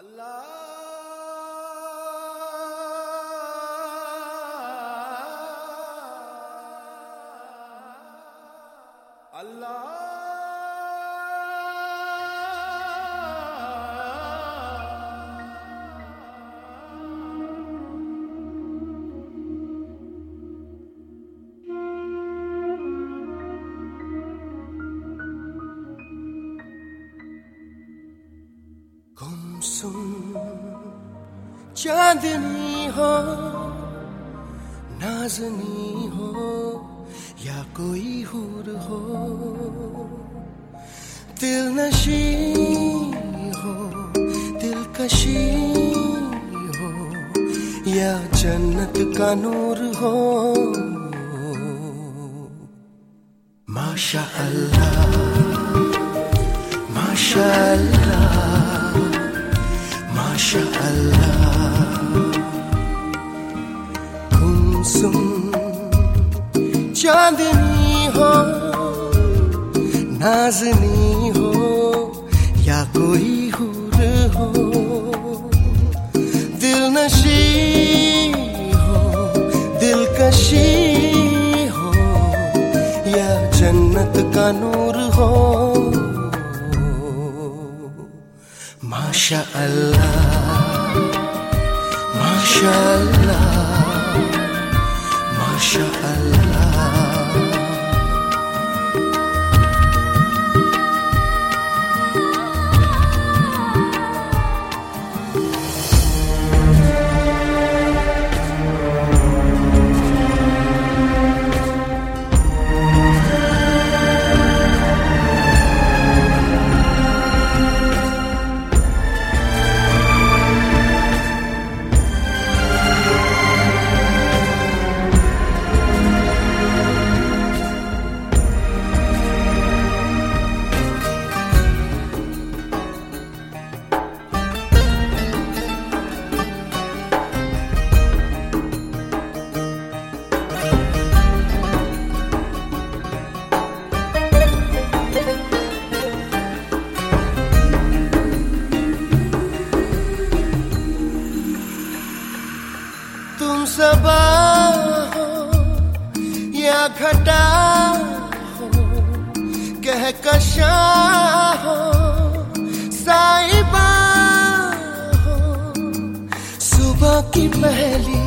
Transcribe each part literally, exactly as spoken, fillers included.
गुमसुम चांदनी हो, नाज़नी हो या कोई हूर हो, दिलनशी हो, दिलकशी हो या जन्नत का नूर हो, माशा अल्लाह माशा अल्लाह माशा अल्लाह। गुमसुम चांदनी हो, नाज़नी हो या कोई हूर हो, दिलनशी हो, दिलकशी हो या जन्नत का नूर हो, माशा अल्लाह माशा अल्लाह माशा अल्लाह। तुम सबा हो या घटा हो, कहकशा हो, साइबा हो, सुबह की पहली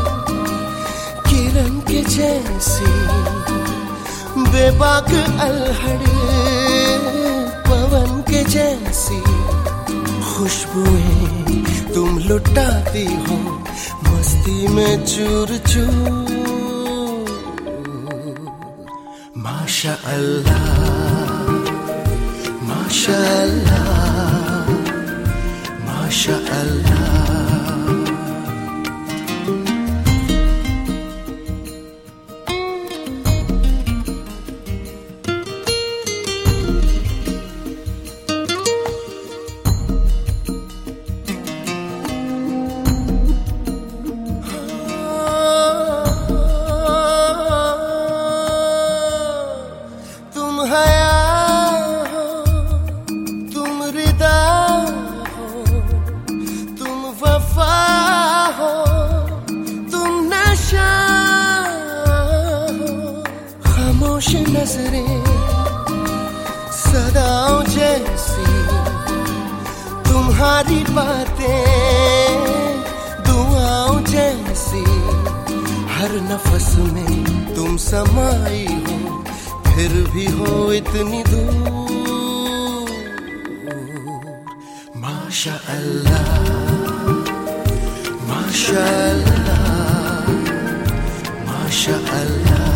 किरण के जैसी, बेबाक अल्हड़ पवन के जैसी, खुशबुएं तुम लुटाती हो मस्ती में चूर चूर, माशा अल्लाह माशा अल्लाह माशा अल्लाह। खामोश नजरें सदाओं जैसी, तुम्हारी बातें दुआओं जैसी, हर नफस में तुम समाई हो, फिर भी हो इतनी दूर, माशा अल्लाह माशा अल्लाह माशा अल्लाह।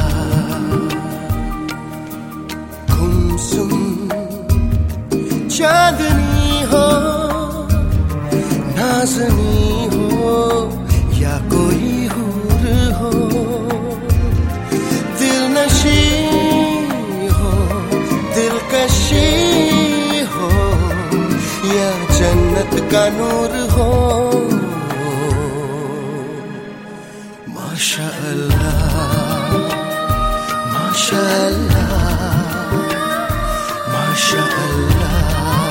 गुमसुम चांदनी हो, नाज़नी हो या कोई हूर हो, दिलनशी हो, दिलकशी हो या जन्नत का नूर हो, माशा अल्लाह माशा अल्लाह माशा अल्लाह।